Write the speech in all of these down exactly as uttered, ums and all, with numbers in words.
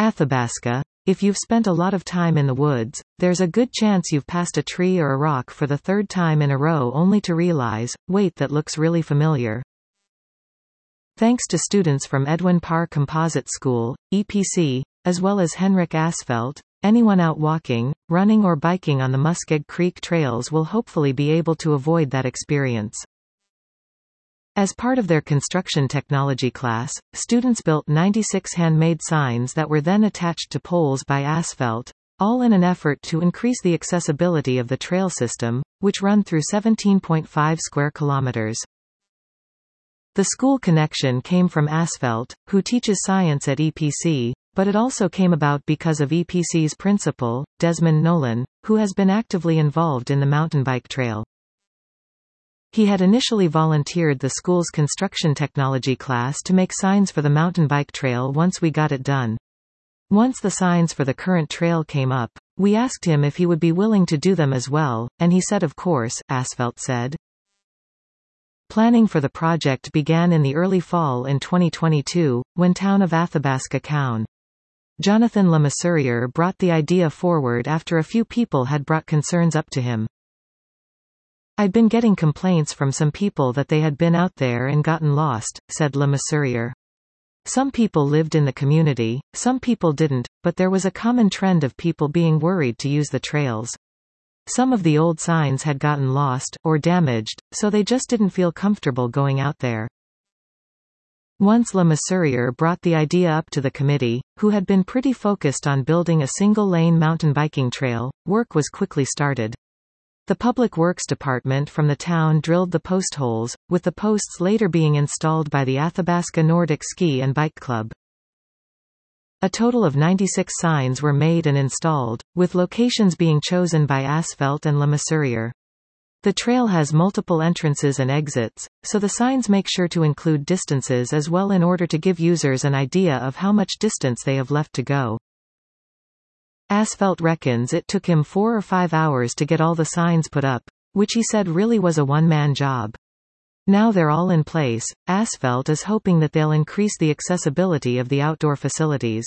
Athabasca. If you've spent a lot of time in the woods, there's a good chance you've passed a tree or a rock for the third time in a row only to realize, wait, that looks really familiar. Thanks to students from Edwin Parr Composite School, E P C, as well as Henrik Asphalt, anyone out walking, running or biking on the Muskeg Creek trails will hopefully be able to avoid that experience. As part of their construction technology class, students built ninety-six handmade signs that were then attached to poles by Asphalt, all in an effort to increase the accessibility of the trail system, which run through seventeen point five square kilometers. The school connection came from Asphalt, who teaches science at E P C, but it also came about because of E P C's principal, Desmond Nolan, who has been actively involved in the mountain bike trail. He had initially volunteered the school's construction technology class to make signs for the mountain bike trail once we got it done. Once the signs for the current trail came up, we asked him if he would be willing to do them as well, and he said of course, Asphalt said. Planning for the project began in the early fall in twenty twenty-two, when town of Athabasca County. Jonathan Lemasurier brought the idea forward after a few people had brought concerns up to him. I'd been getting complaints from some people that they had been out there and gotten lost, said Lemasurier. Some people lived in the community, some people didn't, but there was a common trend of people being worried to use the trails. Some of the old signs had gotten lost, or damaged, so they just didn't feel comfortable going out there. Once Lemasurier brought the idea up to the committee, who had been pretty focused on building a single-lane mountain biking trail, work was quickly started. The Public Works Department from the town drilled the post holes, with the posts later being installed by the Athabasca Nordic Ski and Bike Club. A total of ninety-six signs were made and installed, with locations being chosen by Asphalt and Lemasurier. The trail has multiple entrances and exits, so the signs make sure to include distances as well in order to give users an idea of how much distance they have left to go. Asphalt reckons it took him four or five hours to get all the signs put up, which he said really was a one-man job. Now they're all in place. Asphalt is hoping that they'll increase the accessibility of the outdoor facilities.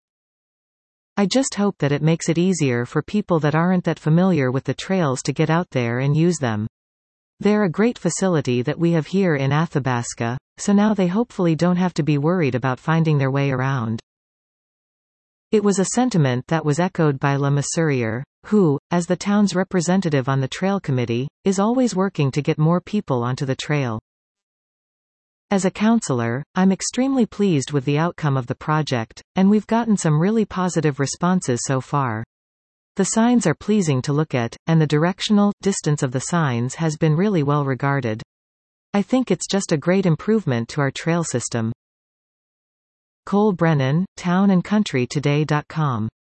I just hope that it makes it easier for people that aren't that familiar with the trails to get out there and use them. They're a great facility that we have here in Athabasca, so now they hopefully don't have to be worried about finding their way around. It was a sentiment that was echoed by Lemasurier, who, as the town's representative on the trail committee, is always working to get more people onto the trail. As a counselor, I'm extremely pleased with the outcome of the project, and we've gotten some really positive responses so far. The signs are pleasing to look at, and the directional distance of the signs has been really well regarded. I think it's just a great improvement to our trail system. Cole Brennan, town and country today dot com